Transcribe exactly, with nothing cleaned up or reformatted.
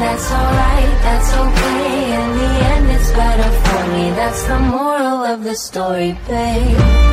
that's alright, that's okay. In the end it's better for me, that's the moral of the story, babe.